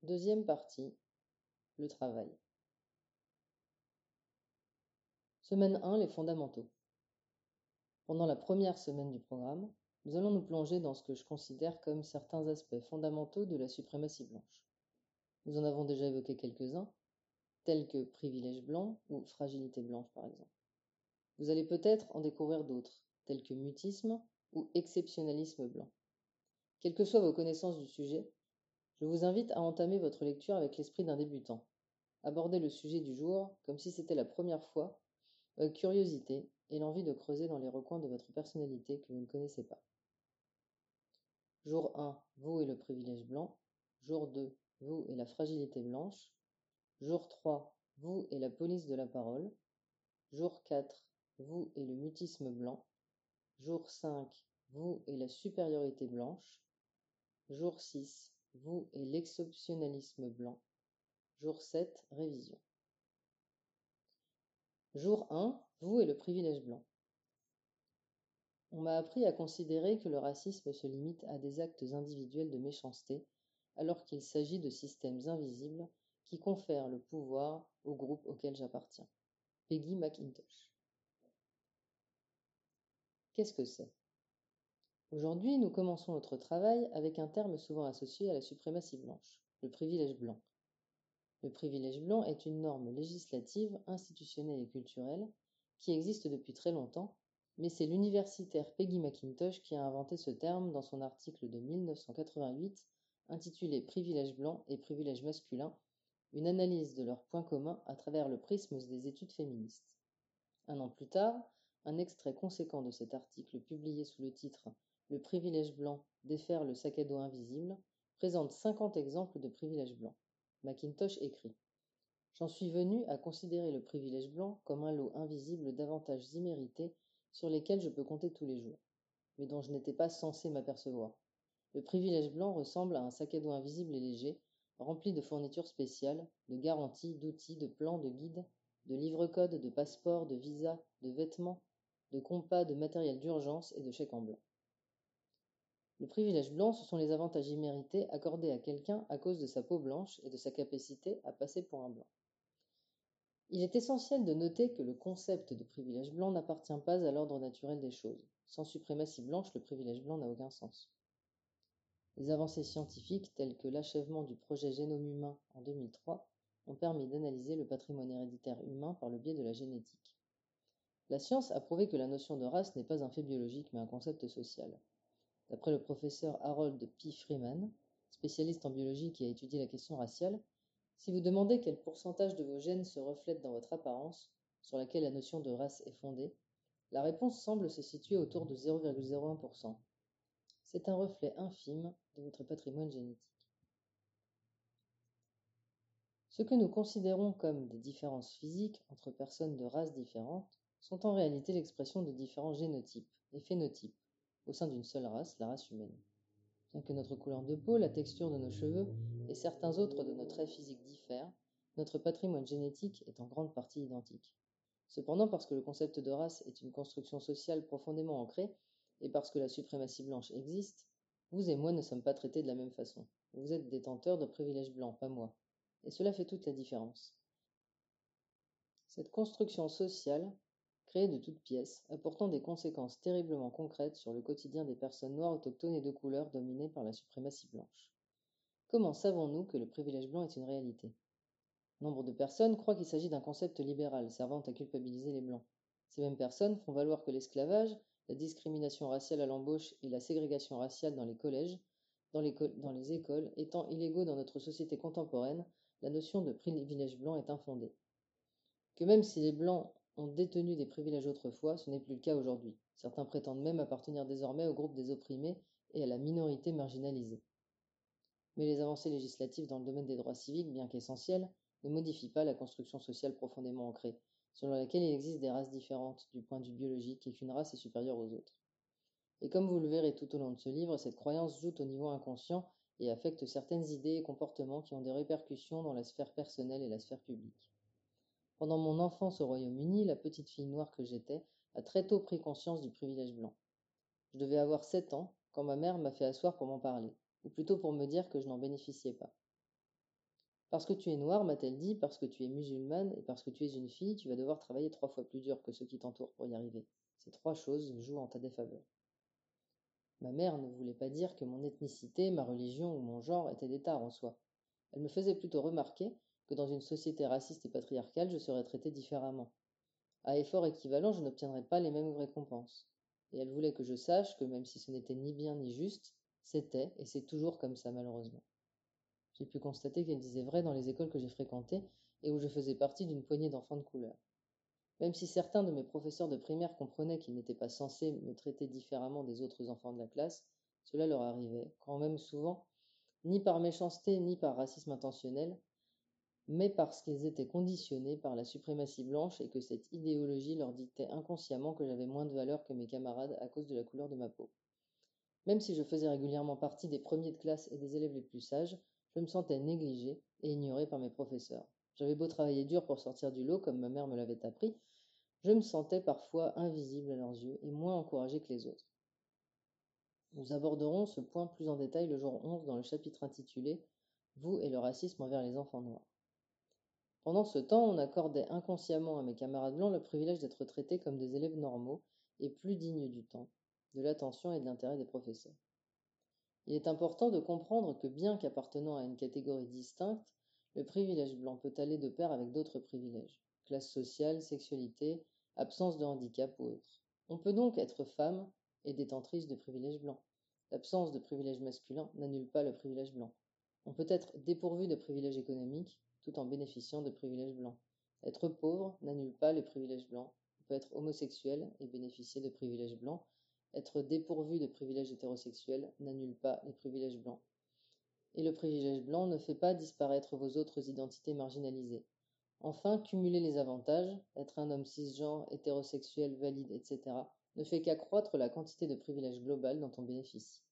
Deuxième partie, le travail. Semaine 1, les fondamentaux. Pendant la première semaine du programme, nous allons nous plonger dans ce que je considère comme certains aspects fondamentaux de la suprématie blanche. Nous en avons déjà évoqué quelques-uns, tels que privilège blanc ou fragilité blanche par exemple. Vous allez peut-être en découvrir d'autres, tels que mutisme ou exceptionnalisme blanc. Quelles que soient vos connaissances du sujet, je vous invite à entamer votre lecture avec l'esprit d'un débutant. Abordez le sujet du jour comme si c'était la première fois, avec curiosité et l'envie de creuser dans les recoins de votre personnalité que vous ne connaissez pas. Jour 1, vous et le privilège blanc. Jour 2, vous et la fragilité blanche. Jour 3, vous et la police de la parole. Jour 4, vous et le mutisme blanc. Jour 5, vous et la supériorité blanche. Jour 6, vous et l'exceptionnalisme blanc. Jour 7, révision. Jour 1, vous et le privilège blanc. On m'a appris à considérer que le racisme se limite à des actes individuels de méchanceté, alors qu'il s'agit de systèmes invisibles qui confèrent le pouvoir au groupe auquel j'appartiens. Peggy McIntosh. Qu'est-ce que c'est? Aujourd'hui, nous commençons notre travail avec un terme souvent associé à la suprématie blanche, le privilège blanc. Le privilège blanc est une norme législative, institutionnelle et culturelle qui existe depuis très longtemps, mais c'est l'universitaire Peggy McIntosh qui a inventé ce terme dans son article de 1988 intitulé Privilège blanc et privilège masculin, une analyse de leurs points communs à travers le prisme des études féministes. Un an plus tard, un extrait conséquent de cet article publié sous le titre Le privilège blanc défaire le sac à dos invisible présente 50 exemples de privilèges blancs. McIntosh écrit: J'en suis venu à considérer le privilège blanc comme un lot invisible d'avantages immérités sur lesquels je peux compter tous les jours, mais dont je n'étais pas censé m'apercevoir. Le privilège blanc ressemble à un sac à dos invisible et léger, rempli de fournitures spéciales, de garanties, d'outils, de plans, de guides, de livres-codes, de passeports, de visas, de vêtements, de compas, de matériel d'urgence et de chèques en blanc. Le privilège blanc, ce sont les avantages immérités accordés à quelqu'un à cause de sa peau blanche et de sa capacité à passer pour un blanc. Il est essentiel de noter que le concept de privilège blanc n'appartient pas à l'ordre naturel des choses. Sans suprématie blanche, le privilège blanc n'a aucun sens. Les avancées scientifiques, telles que l'achèvement du projet Génome humain en 2003, ont permis d'analyser le patrimoine héréditaire humain par le biais de la génétique. La science a prouvé que la notion de race n'est pas un fait biologique mais un concept social. D'après le professeur Harold P. Freeman, spécialiste en biologie qui a étudié la question raciale, si vous demandez quel pourcentage de vos gènes se reflète dans votre apparence, sur laquelle la notion de race est fondée, la réponse semble se situer autour de 0,01%. C'est un reflet infime de votre patrimoine génétique. Ce que nous considérons comme des différences physiques entre personnes de races différentes sont en réalité l'expression de différents génotypes et phénotypes au sein d'une seule race, la race humaine. Bien que notre couleur de peau, la texture de nos cheveux et certains autres de nos traits physiques diffèrent, notre patrimoine génétique est en grande partie identique. Cependant, parce que le concept de race est une construction sociale profondément ancrée, et parce que la suprématie blanche existe, vous et moi ne sommes pas traités de la même façon. Vous êtes détenteurs de privilèges blancs, pas moi. Et cela fait toute la différence. Cette construction sociale, créée de toutes pièces, apportant des conséquences terriblement concrètes sur le quotidien des personnes noires autochtones et de couleur dominées par la suprématie blanche. Comment savons-nous que le privilège blanc est une réalité? Nombre de personnes croient qu'il s'agit d'un concept libéral servant à culpabiliser les blancs. Ces mêmes personnes font valoir que l'esclavage, la discrimination raciale à l'embauche et la ségrégation raciale dans les collèges, dans les écoles, étant illégaux dans notre société contemporaine, la notion de privilège blanc est infondée. Que même si les blancs ont détenu des privilèges autrefois, ce n'est plus le cas aujourd'hui. Certains prétendent même appartenir désormais au groupe des opprimés et à la minorité marginalisée. Mais les avancées législatives dans le domaine des droits civiques, bien qu'essentielles, ne modifient pas la construction sociale profondément ancrée, selon laquelle il existe des races différentes du point de vue biologique et qu'une race est supérieure aux autres. Et comme vous le verrez tout au long de ce livre, cette croyance joue au niveau inconscient et affecte certaines idées et comportements qui ont des répercussions dans la sphère personnelle et la sphère publique. Pendant mon enfance au Royaume-Uni, la petite fille noire que j'étais a très tôt pris conscience du privilège blanc. Je devais avoir 7 ans quand ma mère m'a fait asseoir pour m'en parler, ou plutôt pour me dire que je n'en bénéficiais pas. Parce que tu es noire, m'a-t-elle dit, parce que tu es musulmane et parce que tu es une fille, tu vas devoir travailler 3 fois plus dur que ceux qui t'entourent pour y arriver. Ces 3 choses jouent en ta défaveur. Ma mère ne voulait pas dire que mon ethnicité, ma religion ou mon genre étaient des tares en soi. Elle me faisait plutôt remarquer que dans une société raciste et patriarcale, je serais traité différemment. À effort équivalent, je n'obtiendrais pas les mêmes récompenses. Et elle voulait que je sache que même si ce n'était ni bien ni juste, c'était et c'est toujours comme ça malheureusement. J'ai pu constater qu'elle disait vrai dans les écoles que j'ai fréquentées et où je faisais partie d'une poignée d'enfants de couleur. Même si certains de mes professeurs de primaire comprenaient qu'ils n'étaient pas censés me traiter différemment des autres enfants de la classe, cela leur arrivait, quand même souvent, ni par méchanceté ni par racisme intentionnel, mais parce qu'ils étaient conditionnés par la suprématie blanche et que cette idéologie leur dictait inconsciemment que j'avais moins de valeur que mes camarades à cause de la couleur de ma peau. Même si je faisais régulièrement partie des premiers de classe et des élèves les plus sages, je me sentais négligé et ignoré par mes professeurs. J'avais beau travailler dur pour sortir du lot, comme ma mère me l'avait appris, je me sentais parfois invisible à leurs yeux et moins encouragé que les autres. Nous aborderons ce point plus en détail le jour 11 dans le chapitre intitulé Vous et le racisme envers les enfants noirs. Pendant ce temps, on accordait inconsciemment à mes camarades blancs le privilège d'être traités comme des élèves normaux et plus dignes du temps, de l'attention et de l'intérêt des professeurs. Il est important de comprendre que bien qu'appartenant à une catégorie distincte, le privilège blanc peut aller de pair avec d'autres privilèges, classe sociale, sexualité, absence de handicap ou autre. On peut donc être femme et détentrice de privilèges blancs. L'absence de privilège masculin n'annule pas le privilège blanc. On peut être dépourvu de privilèges économiques tout en bénéficiant de privilèges blancs. Être pauvre n'annule pas les privilèges blancs. On peut être homosexuel et bénéficier de privilèges blancs. Être dépourvu de privilèges hétérosexuels n'annule pas les privilèges blancs. Et le privilège blanc ne fait pas disparaître vos autres identités marginalisées. Enfin, cumuler les avantages, être un homme cisgenre, hétérosexuel, valide, etc., ne fait qu'accroître la quantité de privilèges global dont on bénéficie.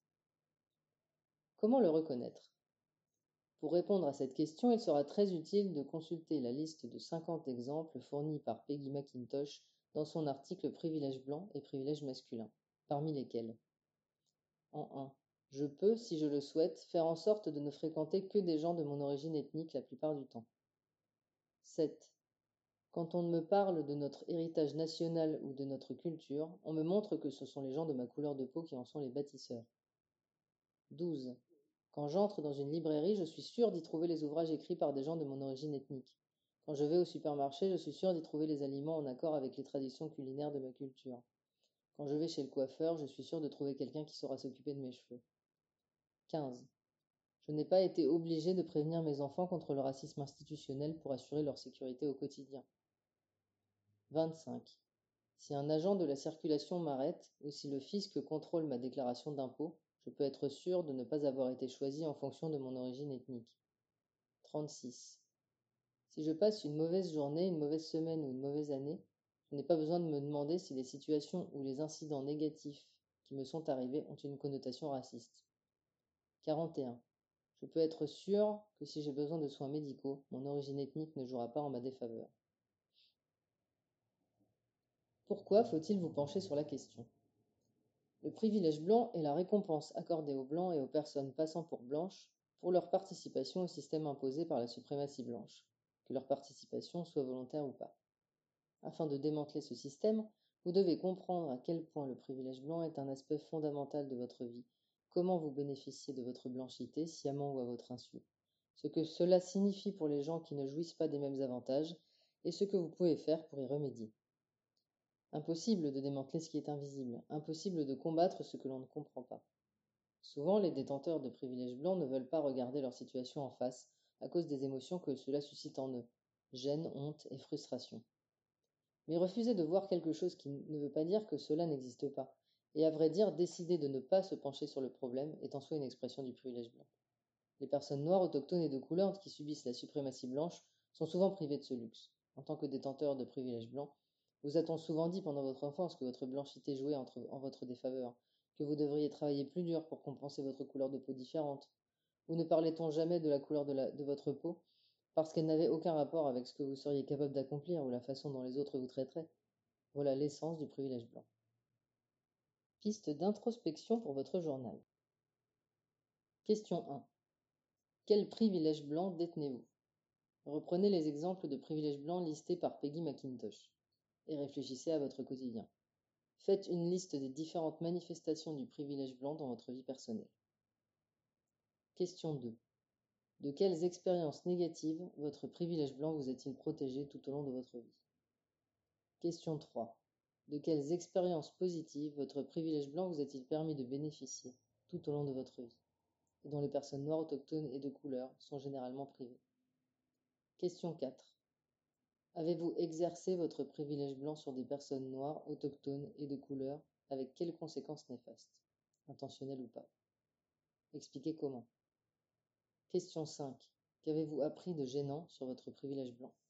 Comment le reconnaître? Pour répondre à cette question, il sera très utile de consulter la liste de 50 exemples fournis par Peggy McIntosh dans son article Privilèges blancs et privilèges masculins, parmi lesquels en 1. Je peux, si je le souhaite, faire en sorte de ne fréquenter que des gens de mon origine ethnique la plupart du temps. 7. Quand on me parle de notre héritage national ou de notre culture, on me montre que ce sont les gens de ma couleur de peau qui en sont les bâtisseurs. 12. Quand j'entre dans une librairie, je suis sûr d'y trouver les ouvrages écrits par des gens de mon origine ethnique. Quand je vais au supermarché, je suis sûr d'y trouver les aliments en accord avec les traditions culinaires de ma culture. Quand je vais chez le coiffeur, je suis sûr de trouver quelqu'un qui saura s'occuper de mes cheveux. 15. Je n'ai pas été obligé de prévenir mes enfants contre le racisme institutionnel pour assurer leur sécurité au quotidien. 25. Si un agent de la circulation m'arrête ou si le fisc contrôle ma déclaration d'impôt, je peux être sûr de ne pas avoir été choisi en fonction de mon origine ethnique. 36. Si je passe une mauvaise journée, une mauvaise semaine ou une mauvaise année, je n'ai pas besoin de me demander si les situations ou les incidents négatifs qui me sont arrivés ont une connotation raciste. 41. Je peux être sûr que si j'ai besoin de soins médicaux, mon origine ethnique ne jouera pas en ma défaveur. Pourquoi faut-il vous pencher sur la question? Le privilège blanc est la récompense accordée aux blancs et aux personnes passant pour blanches pour leur participation au système imposé par la suprématie blanche, que leur participation soit volontaire ou pas. Afin de démanteler ce système, vous devez comprendre à quel point le privilège blanc est un aspect fondamental de votre vie, comment vous bénéficiez de votre blanchité, sciemment ou à votre insu, ce que cela signifie pour les gens qui ne jouissent pas des mêmes avantages, et ce que vous pouvez faire pour y remédier. Impossible de démanteler ce qui est invisible, impossible de combattre ce que l'on ne comprend pas. Souvent, les détenteurs de privilèges blancs ne veulent pas regarder leur situation en face à cause des émotions que cela suscite en eux, gêne, honte et frustration. Mais refuser de voir quelque chose qui ne veut pas dire que cela n'existe pas, et à vrai dire, décider de ne pas se pencher sur le problème est en soi une expression du privilège blanc. Les personnes noires, autochtones et de couleur qui subissent la suprématie blanche sont souvent privées de ce luxe. En tant que détenteurs de privilèges blancs, vous a-t-on souvent dit pendant votre enfance que votre blanchité jouait en votre défaveur, que vous devriez travailler plus dur pour compenser votre couleur de peau différente? Ou ne parlait-on jamais de la couleur de votre peau parce qu'elle n'avait aucun rapport avec ce que vous seriez capable d'accomplir ou la façon dont les autres vous traiteraient? Voilà l'essence du privilège blanc. Piste d'introspection pour votre journal. Question 1. Quel privilège blanc détenez-vous? Reprenez les exemples de privilèges blancs listés par Peggy McIntosh et réfléchissez à votre quotidien. Faites une liste des différentes manifestations du privilège blanc dans votre vie personnelle. Question 2. De quelles expériences négatives votre privilège blanc vous a-t-il protégé tout au long de votre vie? Question 3. De quelles expériences positives votre privilège blanc vous a-t-il permis de bénéficier tout au long de votre vie, et dont les personnes noires, autochtones et de couleur sont généralement privées? Question 4. Avez-vous exercé votre privilège blanc sur des personnes noires, autochtones et de couleur, avec quelles conséquences néfastes, intentionnelles ou pas? Expliquez comment. Question 5. Qu'avez-vous appris de gênant sur votre privilège blanc?